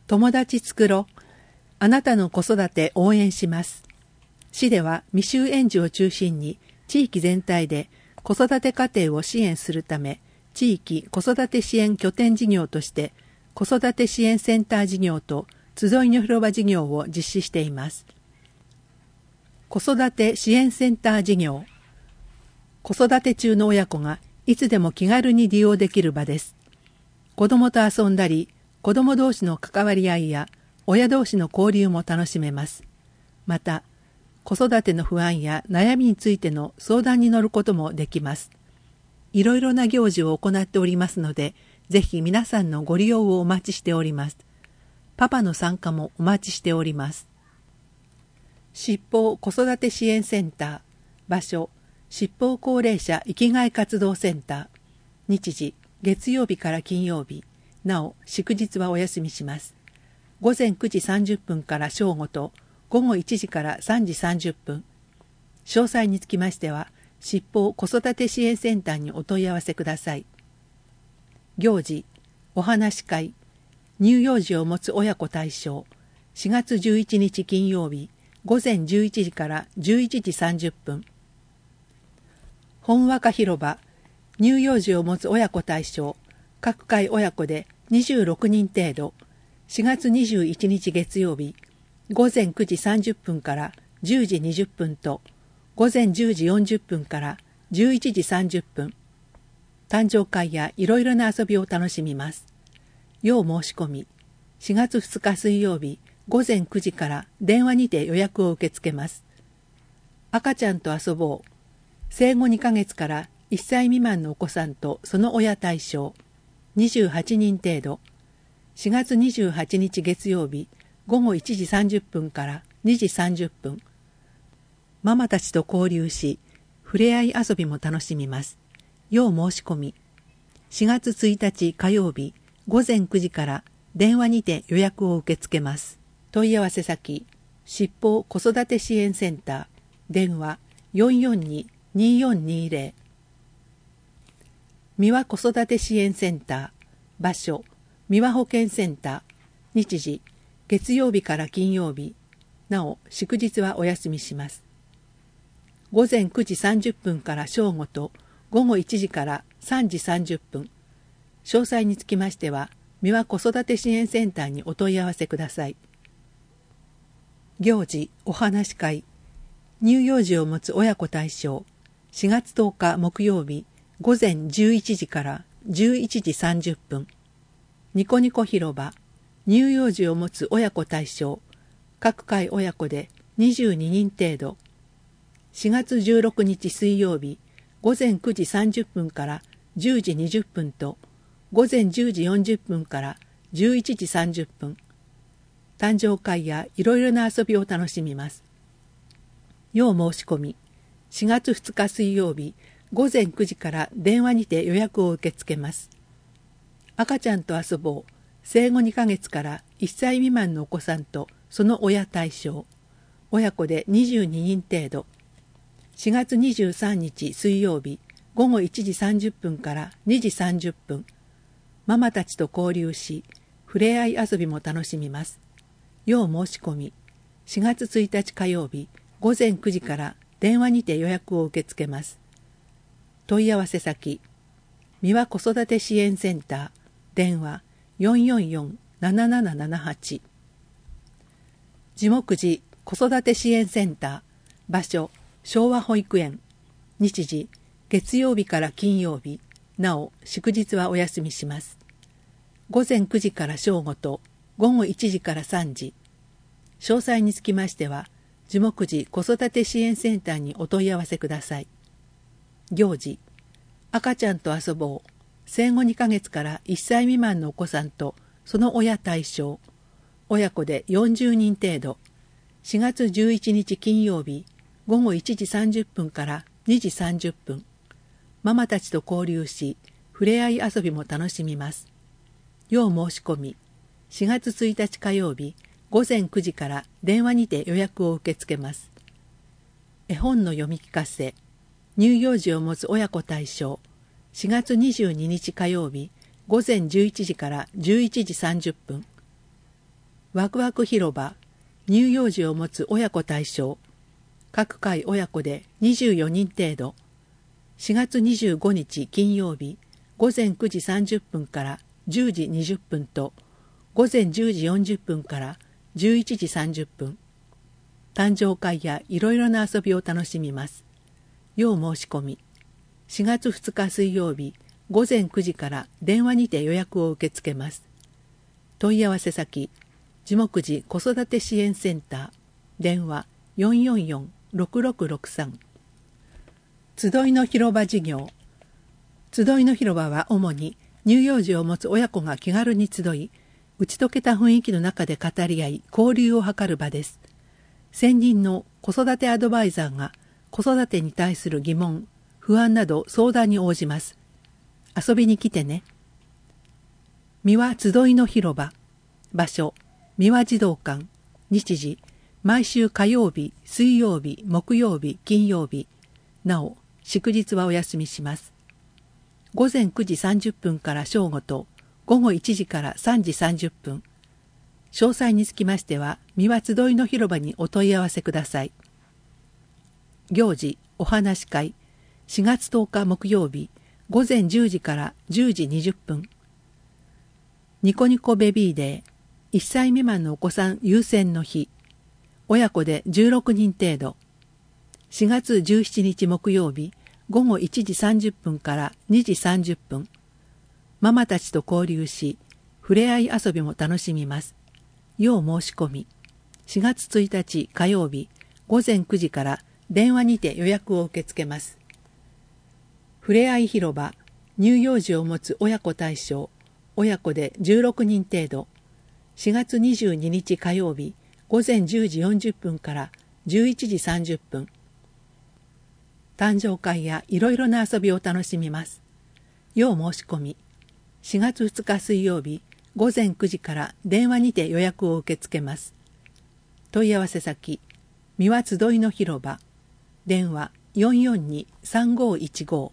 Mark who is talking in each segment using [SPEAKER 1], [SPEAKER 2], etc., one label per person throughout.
[SPEAKER 1] 友達作ろう。あなたの子育て応援します。市では未就園児を中心に地域全体で子育て家庭を支援するため、地域子育て支援拠点事業として子育て支援センター事業と集いの広場事業を実施しています。子育て支援センター事業。子育て中の親子がいつでも気軽に利用できる場です。子供と遊んだり、子供同士の関わり合いや親同士の交流も楽しめます。また、子育ての不安や悩みについての相談に乗ることもできます。いろいろな行事を行っておりますので、ぜひ皆さんのご利用をお待ちしております。パパの参加もお待ちしております。七宝子育て支援センター。場所、七宝高齢者生きがい活動センター。日時、月曜日から金曜日。なお、祝日はお休みします。午前9時30分から正午と、午後1時から3時30分。詳細につきましては、七宝子育て支援センターにお問い合わせください。行事、お話し会、乳幼児を持つ親子対象、4月11日金曜日、午前11時から11時30分。本和歌広場、乳幼児を持つ親子対象、各回親子で26人程度、4月21日月曜日、午前9時30分から10時20分と、午前10時40分から11時30分。誕生会やいろいろな遊びを楽しみます。要申し込み、4月2日水曜日、午前9時から電話にて予約を受け付けます。赤ちゃんと遊ぼう。生後2ヶ月から1歳未満のお子さんとその親対象、28人程度。4月28日月曜日、午後1時30分から2時30分。ママたちと交流し、触れ合い遊びも楽しみます。要申し込み。4月1日火曜日、午前9時から電話にて予約を受け付けます。問い合わせ先、七宝子育て支援センター、電話442-2420。三輪子育て支援センター、場所、三輪保健センター、日時、月曜日から金曜日、なお祝日はお休みします。午前9時30分から正午と午後1時から3時30分。詳細につきましては、三輪子育て支援センターにお問い合わせください。行事、お話し会、乳幼児を持つ親子対象、4月10日木曜日、午前11時から11時30分。ニコニコ広場、乳幼児を持つ親子対象、各回親子で22人程度。4月16日水曜日、午前9時30分から10時20分と、午前10時40分から11時30分。誕生会やいろいろな遊びを楽しみます。要申し込み、4月2日水曜日、午前9時から電話にて予約を受け付けます。赤ちゃんと遊ぼう。生後2ヶ月から1歳未満のお子さんとその親対象。親子で22人程度。4月23日水曜日、午後1時30分から2時30分。ママたちと交流し、触れ合い遊びも楽しみます。要申し込み、4月1日火曜日、午前9時から電話にて予約を受け付けます。問い合わせ先、三輪子育て支援センター、電話444-7778。地木寺子育て支援センター、場所、昭和保育園。日時、月曜日から金曜日。なお、祝日はお休みします。午前9時から正午と、午後1時から3時。詳細につきましては、地木寺子育て支援センターにお問い合わせください。行事、赤ちゃんと遊ぼう。生後2ヶ月から1歳未満のお子さんと、その親対象。親子で40人程度。4月11日金曜日、午後1時30分から2時30分。ママたちと交流し、触れ合い遊びも楽しみます。要申し込み、4月1日火曜日、午前9時から電話にて予約を受け付けます。絵本の読み聞かせ、乳幼児を持つ親子対象、4月22日火曜日、午前11時から11時30分。 ワクワク広場、乳幼児を持つ親子対象、各回親子で24人程度、4月25日金曜日、午前9時30分から10時20分と、午前10時40分から11時30分、誕生会やいろいろな遊びを楽しみます。要申し込み、4月2日水曜日、午前9時から電話にて予約を受け付けます。問い合わせ先、地木寺子育て支援センター、電話444-6663。集いの広場事業。集いの広場は主に乳幼児を持つ親子が気軽に集い、打ち解けた雰囲気の中で語り合い、交流を図る場です。専任の子育てアドバイザーが子育てに対する疑問、不安など相談に応じます。遊びに来てね。三輪集いの広場。場所、三輪児童館。日時、毎週火曜日、水曜日、木曜日、金曜日。なお、祝日はお休みします。午前9時30分から正午と、午後1時から3時30分。詳細につきましては、三輪集いの広場にお問い合わせください。行事、お話し会、4月10日木曜日、午前10時から10時20分。ニコニコベビーデー、1歳未満のお子さん優先の日。親子で16人程度。4月17日木曜日、午後1時30分から2時30分。ママたちと交流し、触れ合い遊びも楽しみます。要申し込み。4月1日火曜日、午前9時から電話にて予約を受け付けます。ふれあい広場、乳幼児を持つ親子対象、親子で16人程度、4月22日火曜日、午前10時40分から11時30分。誕生会やいろいろな遊びを楽しみます。要申し込み、4月2日水曜日、午前9時から電話にて予約を受け付けます。問い合わせ先、三輪集いの広場、電話442-3515。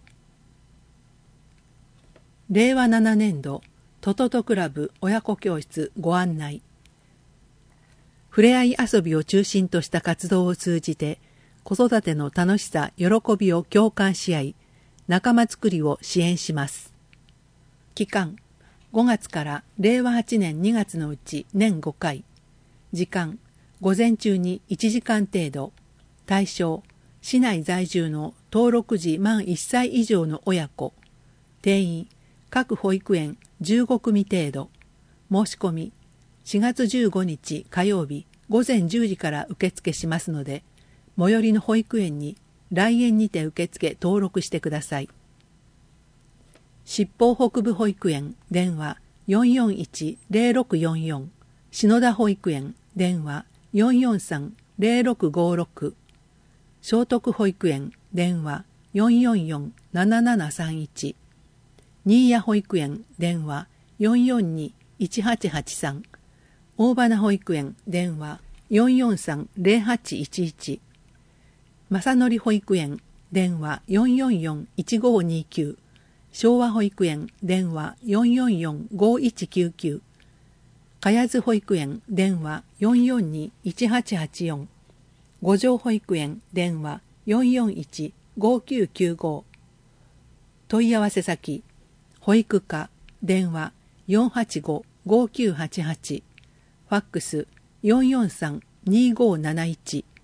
[SPEAKER 1] 令和7年度トトトクラブ親子教室ご案内。ふれあい遊びを中心とした活動を通じて子育ての楽しさ、喜びを共感し合い、仲間づくりを支援します。期間、5月から令和8年2月のうち年5回。時間、午前中に1時間程度。対象、市内在住の登録時満1歳以上の親子。定員、各保育園15組程度。申し込み、4月15日火曜日午前10時から受付しますので、最寄りの保育園に来園にて受付登録してください。七宝北部保育園電話441-0644。篠田保育園電話443-0656。聖徳保育園電話444-7731。新谷保育園電話442-1883。大花保育園電話443-0811。正則保育園電話444-1529。昭和保育園電話444-5199。かやず保育園電話442-1884。五条保育園電話441-5995。問い合わせ先、保育課電話485-5988。ファックス443-2571。